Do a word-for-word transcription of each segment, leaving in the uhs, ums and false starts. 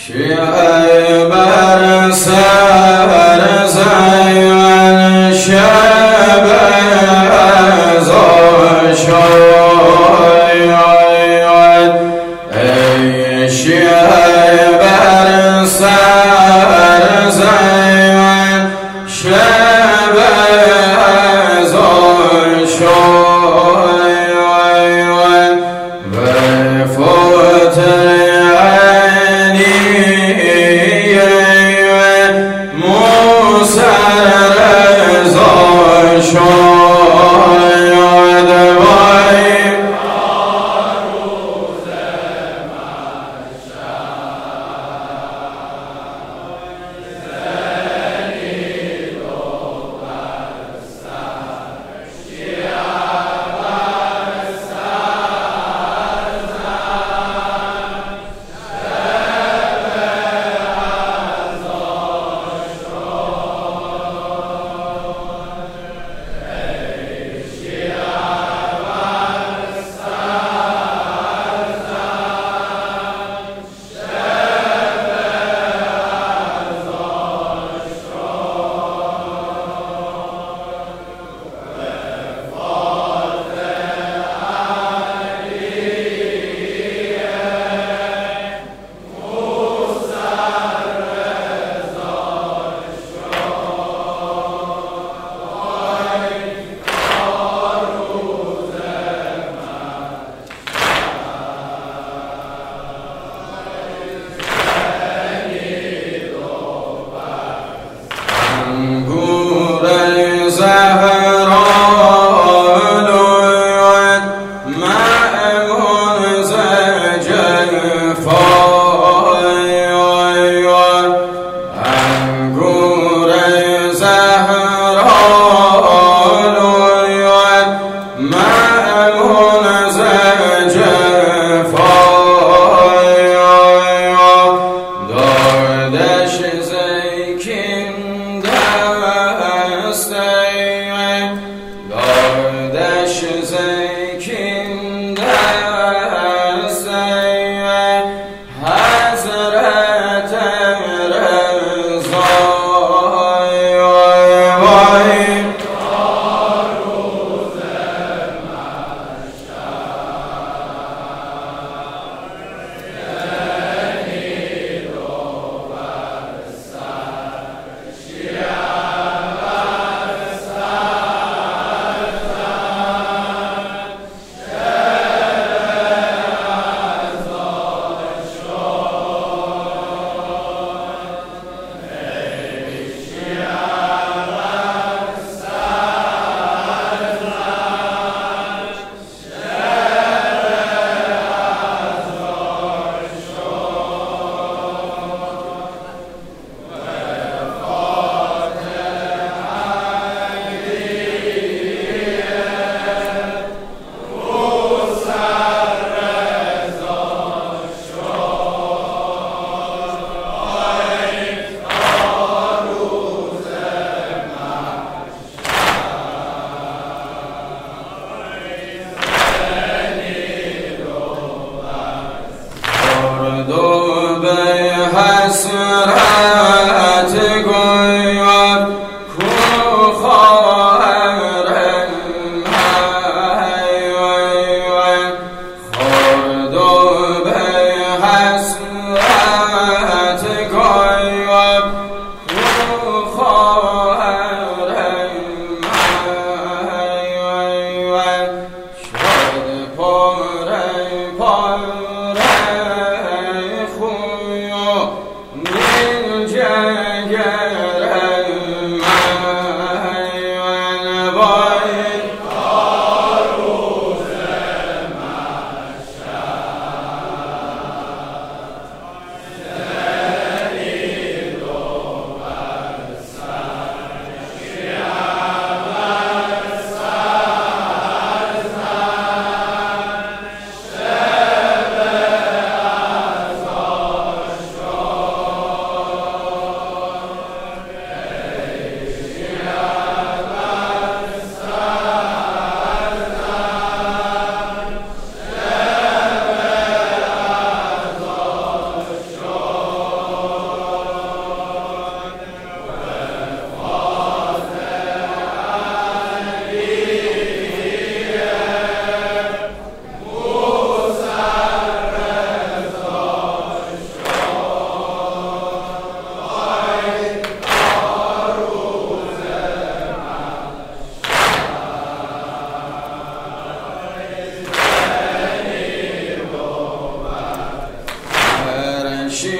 شاه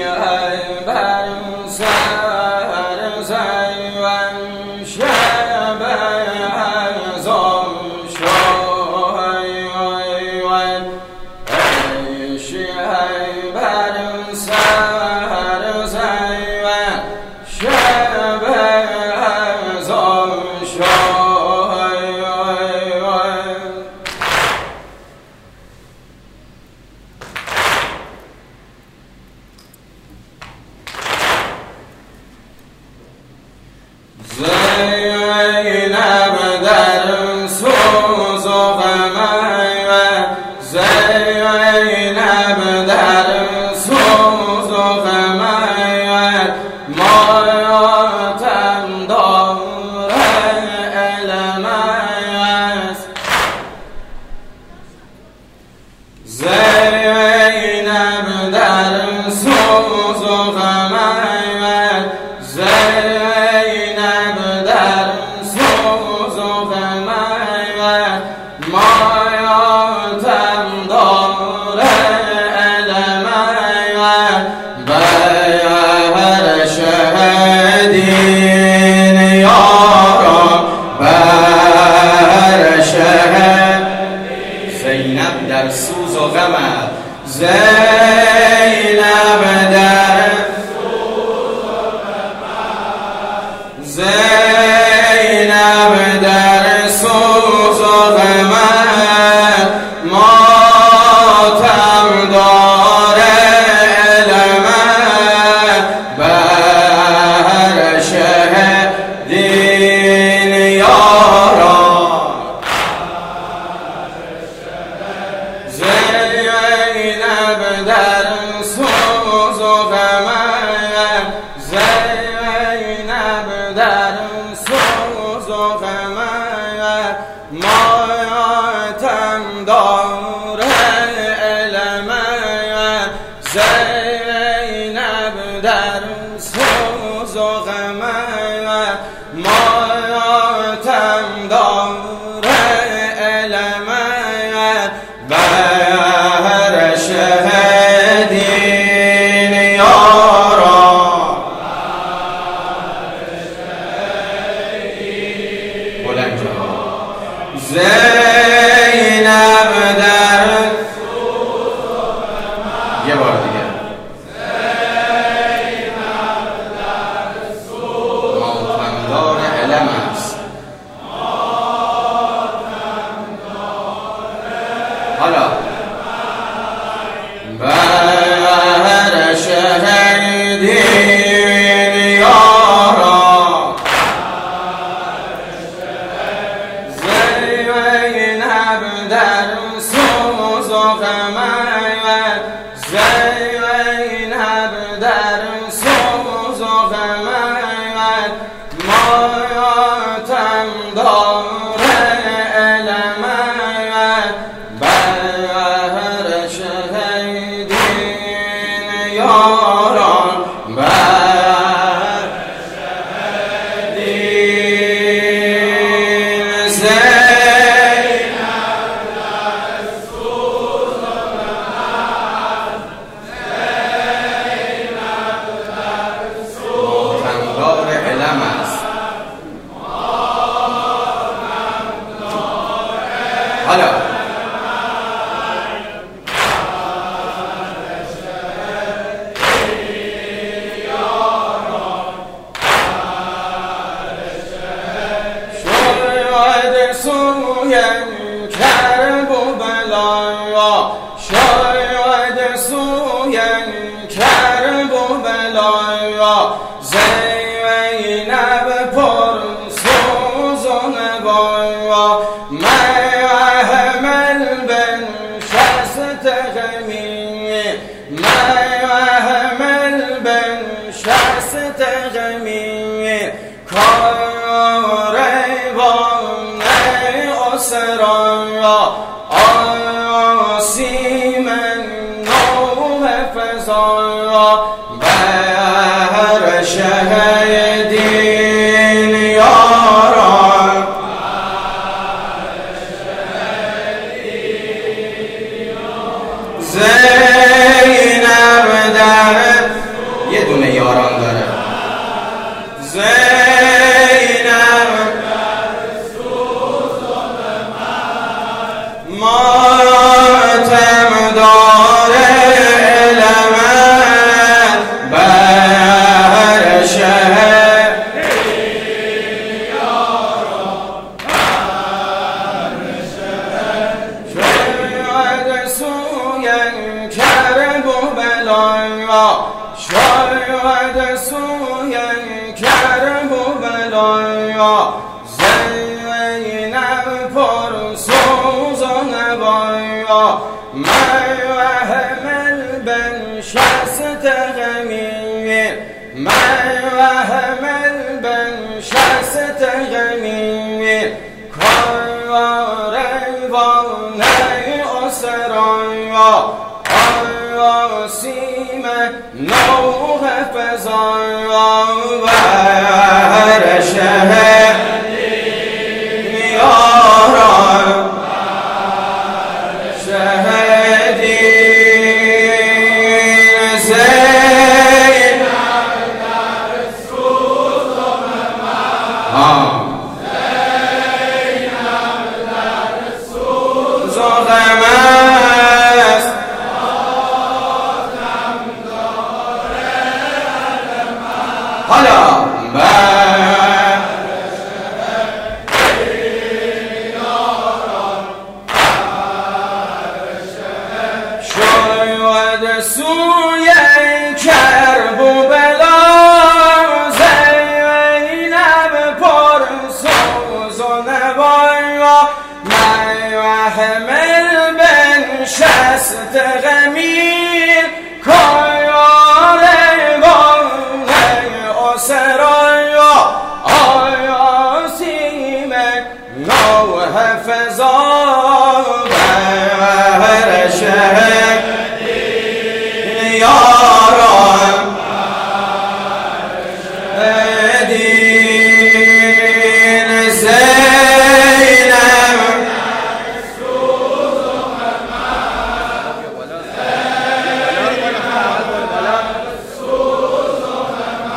زینب در شود سوی کرب و بلایا زینب پر سوز و نوایا من وهم بنشست غمیر من وهم بنشست غمیر کار وانه اسرایا آیا سیم نوح فزایا و رشه یاران شهدین زینب در سوز و غم زینب در سوز و غم است آدم داره حالا سوی کرب و بلا زینب پر سوز و نوایا من وهم بنشست غمیر کار وانه اسرایا آیا سیم نوح فزا و رشه یاران دین زینب سوز و غم سوز و غم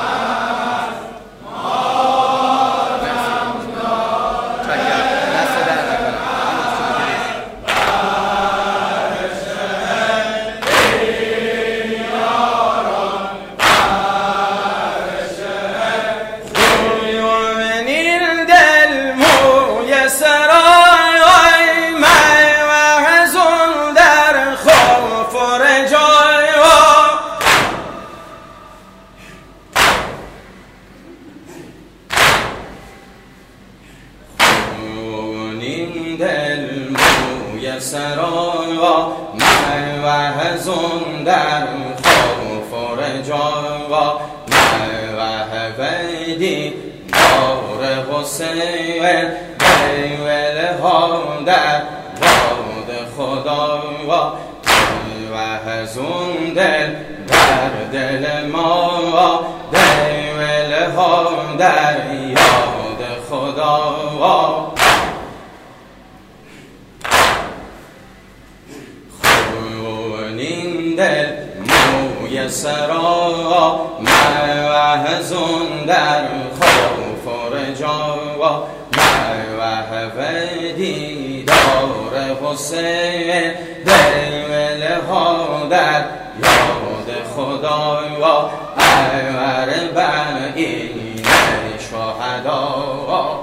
دل موی سرایا من وحزون در خوف و رجایا من وحبیدی دار حسین بیوله ها در باد خدایا من وحزون دل در دل ما بیوله ها در یاد خدایا دل موی سرا من وحزون در خوف و رجا من وحبیدی دار حسین بیوله ها در یاد خدایا ایور بعین شهدا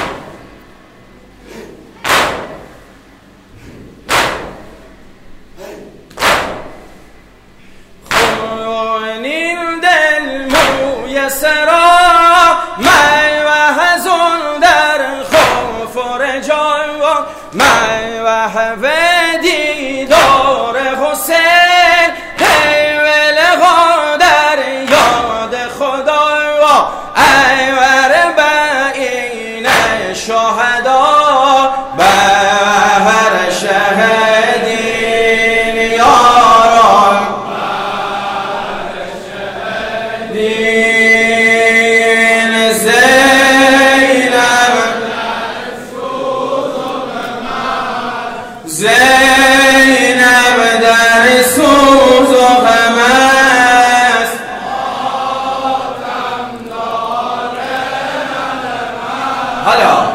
سرا من وحزون در خوف و رجا من وحبیدی دار حسین بیوله ها در یاد خدایا ایور بعین شهدا بهر شهدین یاران زینب در سوز و غم است آدم داره حالا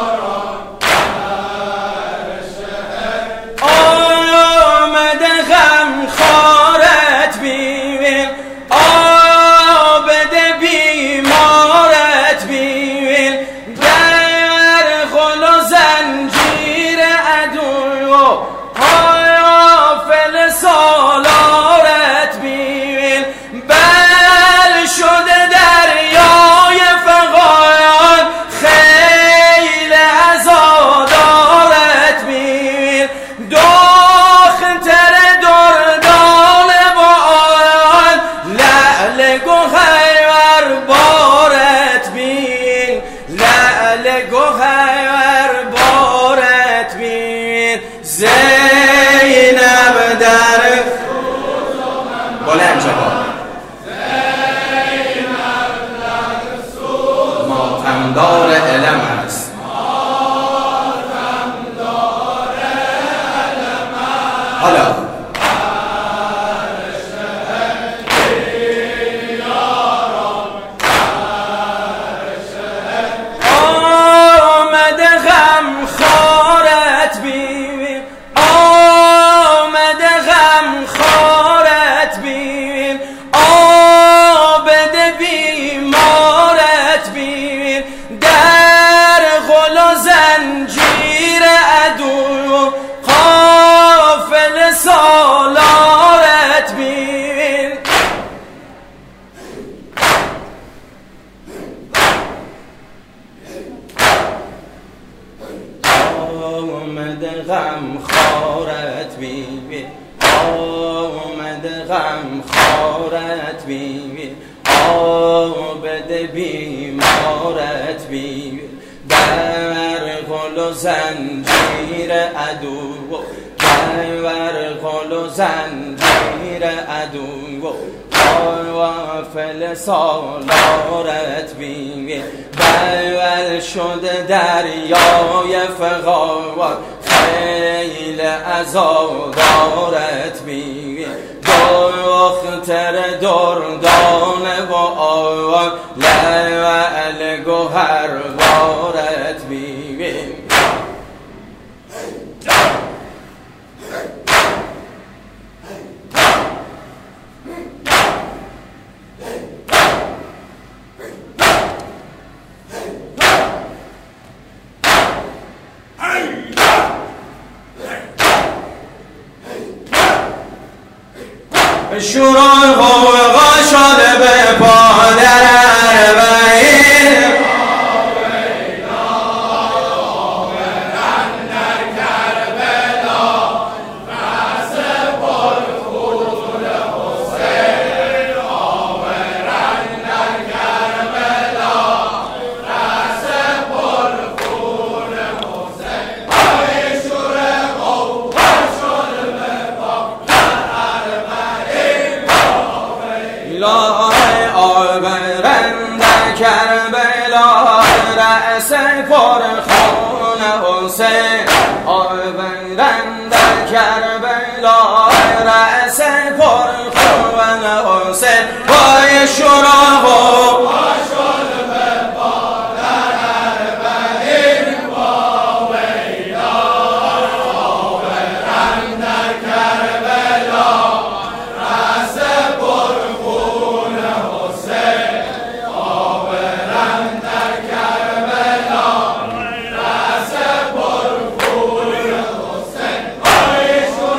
آمد غم بیوی آمد غم خارت بیوی آبد بیمارت بیوی در غل و زنجیر عدو در غل و زنجیر عدو غافل سالارت بیوی بلبل شده دریای فغاوت خیل عزادارت بیوی دختر دردانه و آوان لعل گوهر بارت بیوی شروع حقوقا شده به پادر اربعین آورن در کربلا رأس پرخون حسین آورن در کربلا رأس پرخون حسین آی شروع حقوقا شده به پادر اربعین آورن در کربلا رأس پرخون حسین آورن در کربلا رأس پرخون حسین پای شراب و شد به پادر اربعین با ویلا آورن در کربلا رأس پرخون حسین آورن در کربلا رأس پرخون حسین آی شروع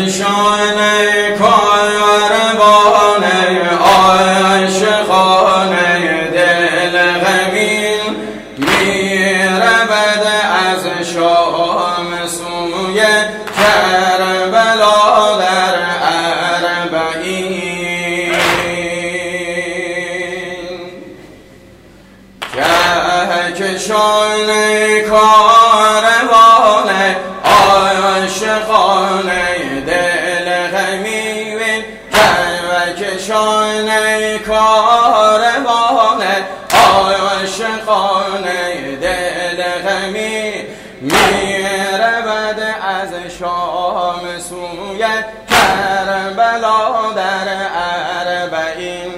کهکشان کاروان عاشقان دل غمین می‌رود از شام سوی کربلا در اربعین. کهکشان کاروان عاشقان دل غمین، کهکشان کاروان عاشقان دل غمین می‌رود از شام سوی کربلا در اربعین.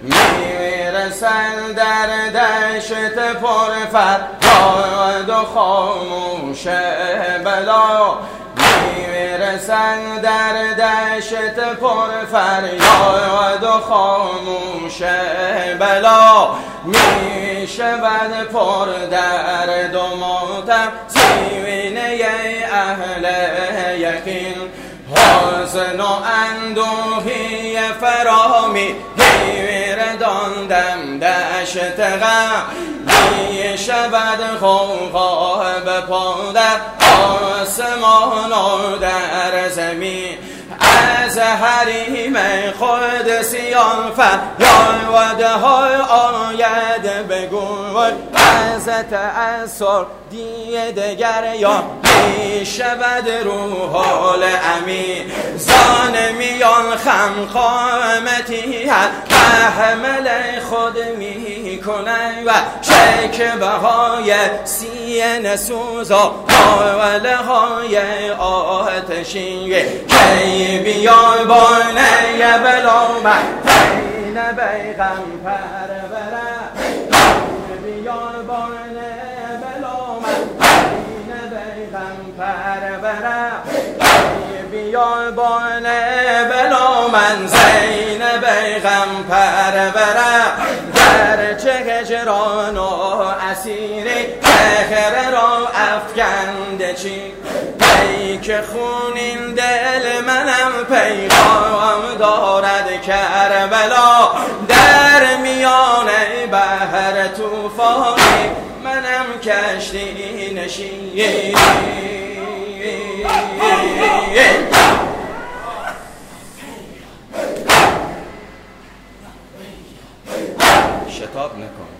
میرسد در دشت پرفریاد و خاموش بلا، میرسد در دشت پرفریاد و خاموش بلا، میشود پر درد و ماتم سینه اهل یقین. حزن و اندوهی فرامی میرداندم دشت غم، میشود غوغا به پا در آسمان و در زمین. از حریم قدسیان فریاده های آید بگوی، از تأثر دیگر یا می شود روح الامین. زان میان خم قامتی احمل خود می کنند و شکوه های سینه سوز و حواله های آتشین. کی بیای بانه بلا مهین بیغم پرورم، بیای بانه بلا مهین بیغم پرورم، بیای بانه بلا من زین بیغم پرورم. در چه هجران و اسیری تخره را افکنده چی، ای که خونین دل منم پیغام دارد کربلا. در میان بحر طوفانی منم کشتی نشین. شتاب نکن.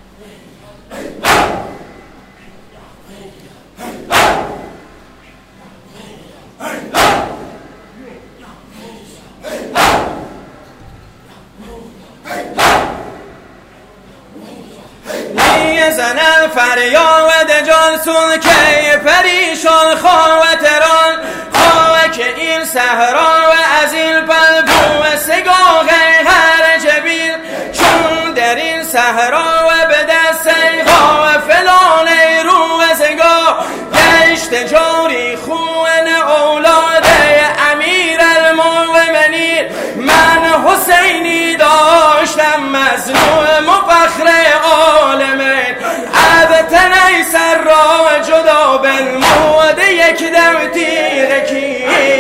میزنن فریاد جانسون که پریشان خواهتران، خواه که این صحرا و از این پلبو سگاه هر جبیل، چون در این صحرا و به دست غافلان روزگار گشت جاری خون اولاد امیر المؤمنین. من حسینی داشتم مظلوم و فخر عالمین، ابتنی سر را جدا بنمود یک دم تیغ کی.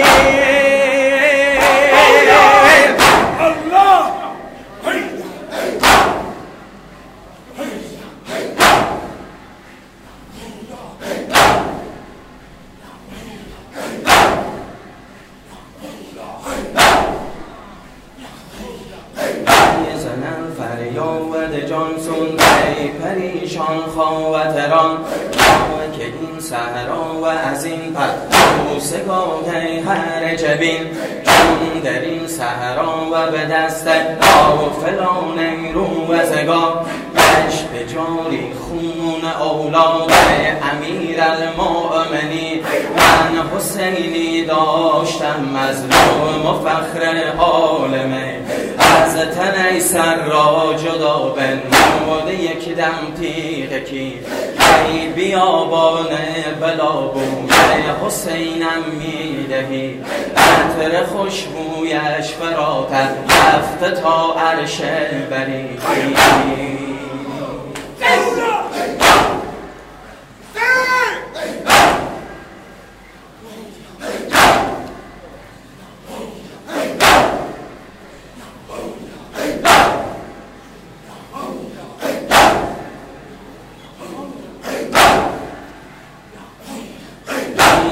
فریاد جانسون ای پریشان خواهتران، خواه که این صحرا و از این پرتو سگاه هر جبین، چون در این صحرا و به دست غافلان روزگار گشت جاری خون اولاد امیر المؤمنین. من حسینی داشتم مظلوم و فخر عالمین، از تنی سر را جدا بنمود یک دم تیغ کی. ای بیابان بلابوی حسینم میدهی، عطر خوشبویش فراتر رفته تا عرش بری.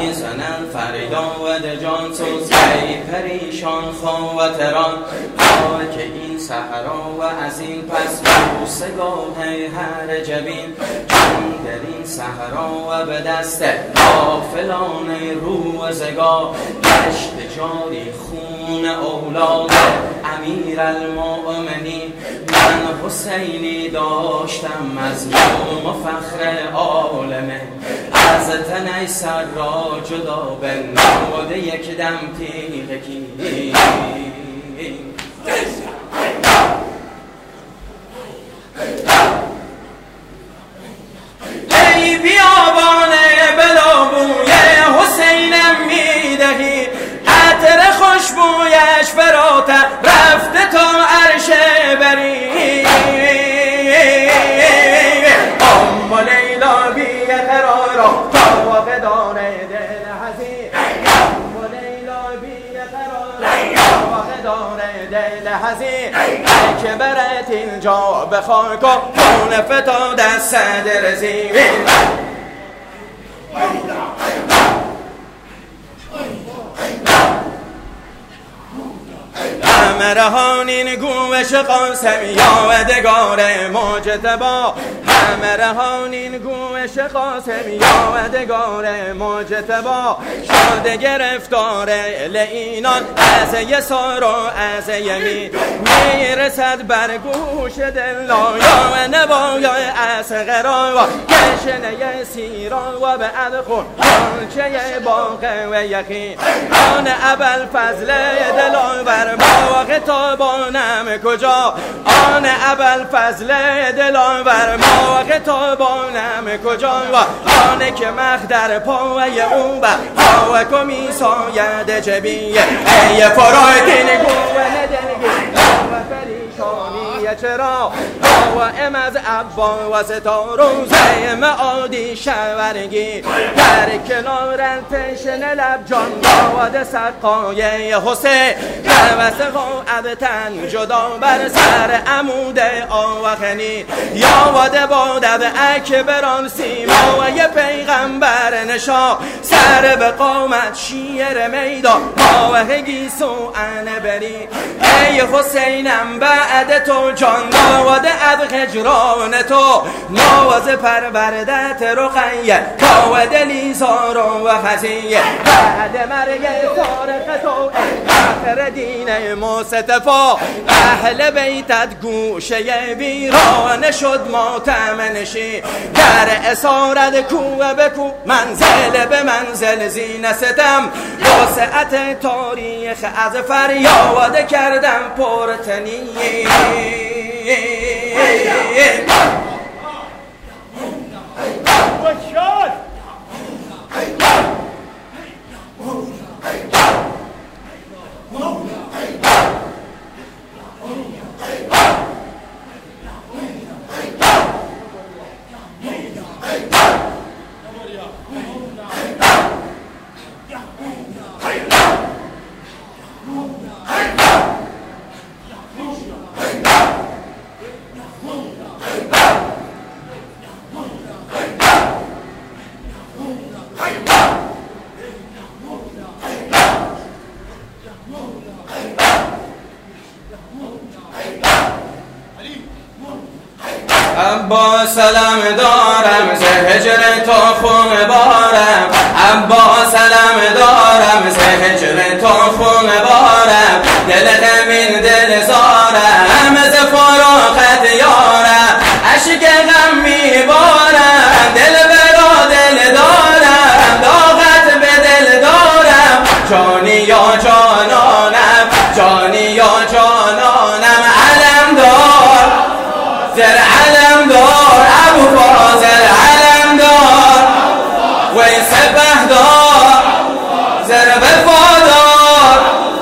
میزنن فریاد جانسوز ای پریشان خاطران خاک این صحرا و از این پس بوسگاه هر جبین چون در این صحرا و به دست غافلان روزگار گشت جاری خون اولاد امیر المؤمنین من حسینی داشتم مظلوم و فخر عالمه از تنی سر را جدا بنموده یک دم تیغ کی ای بیابانه بلا بوی حسینم میدهی عطر خوشبویش فراتر رفته تا عرش بری ام لیلا بی قرارا تا واقع داره دل حزین ام لیلا بی قرارا تا واقع داره دل حزین ای که برت اینجا به خاک و خون فتاد از صدر زیبین همرهانین گوش قاسم یادگار مجتبی همرهانین گوش قاسم یادگار مجتبی شده گرفتار لعینان از یسار و از یمین میرسد بر گوش دللایا و نوای اصغرا و کشنه سیرا و به ادخون کنچه باغ و یقین آن ابوالفضل دلاور مواقع تابانم کجا آن ابوالفضل دلاور مواقع تابانم کجا و آنه که مخدر پای او بر پاوک می ساید جبیه ای فراکین گوه دلگی و پریشانی چرا و ام از عباس تا روزه معادی شورگی در کنار تشن لب جان داود سقای حسین وسقاعدتن جدا بر سر عمود آوخنی یا وده بادد اکبران سیما و یه پیغمبر نشا سر به قامت شیر میدان آوه گیسو انه بری ای حسینم بعد تو جان ناوده اد خجران تو نواز پروردت رقیه تا دلی زار و خزیه بعد مرگ تارق تو آخر دین مصطفی اهل بیتت گوشه ویران شد ماتم نشی در اسارت کوه به کوه منزل به منزل زین ستم وسعت تاریخ از فریاد کردم پرتنی عباس سلام دارم ز هجر تو خون بارم عباس سلام دارم ز هجر تو خون بارم دل غمین دل زارم ز فراقت یارم عشق غم میبارم دل برا دل دارم داغت به دل دارم جانی یا جانانم جانی یا جانانم علم دار زر علم دار ابو فاضل علم دار وی سپه دار زر وفادار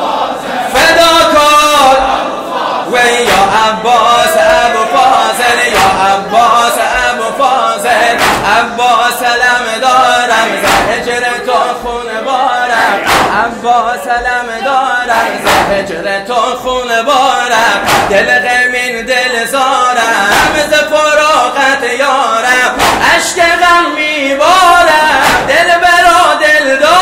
فداکار وی یا عباس ابو فاضل یا عباس ابو فاضل عباس سلام دارم ز هجر تو خون بارم عباس سلام دارم ز هجر تو خون بارم دل غمین دل زارم ز فراقت یارم عشق غم میبارم دل برا دل دارم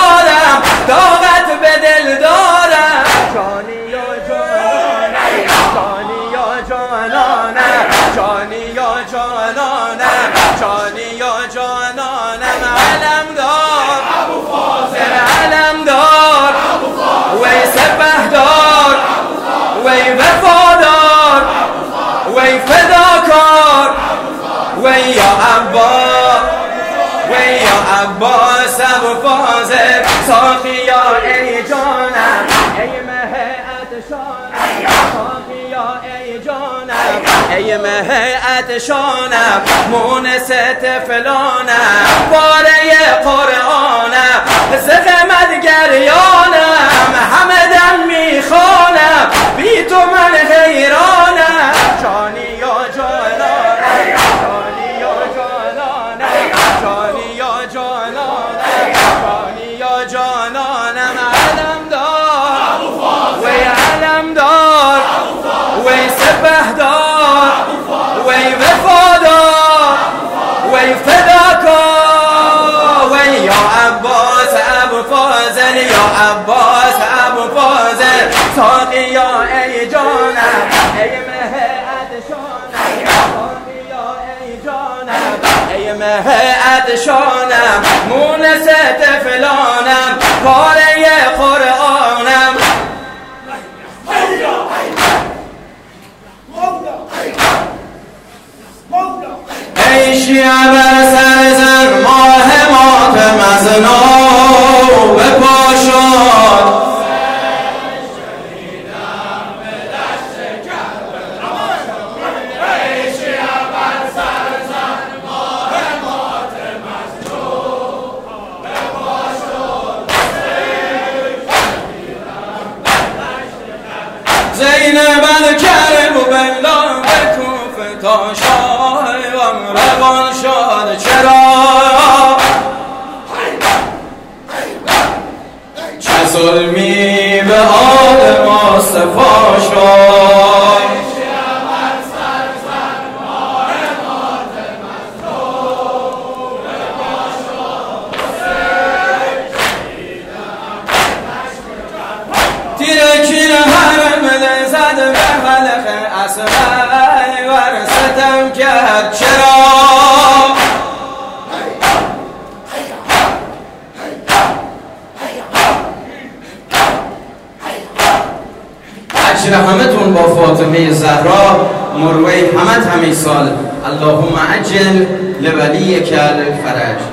عباس ابوالفاضل ساقیا ای جانم ای مه عطشانم ساقیا ای جانم ای مه عطشانم مونس طفلانم باره قرآنم ز غمت گریانم همه دم میخوانم بی تو من حیرانم جانی یا جانانم جانی یا جانانم جانی یا جانانم جانی یا جانانم علم دار وی علم دار وی سپه دار وی وفادار وی فداکار وی یا عباس ابوالفاضل یا عباس ابوالفاضل ساقیا ای جانم ای مه عطشانم ساقیا ای جانم ای مه عطشانم مونس طفلانم پاره قرآنم ای شیعه بر سر زن ماه ماتم از نو بپا شد زینب الکرم و بلا به کوفه تا شاه روان شد چرا چه ظلمی به آل مصطفی شد تیرکین حرم زد به خلق اسمه ور ستم کرد چرا اجر همه تون با فاطمه زهرا مروه همه همه سال اللهم عجل لولیک الفرج.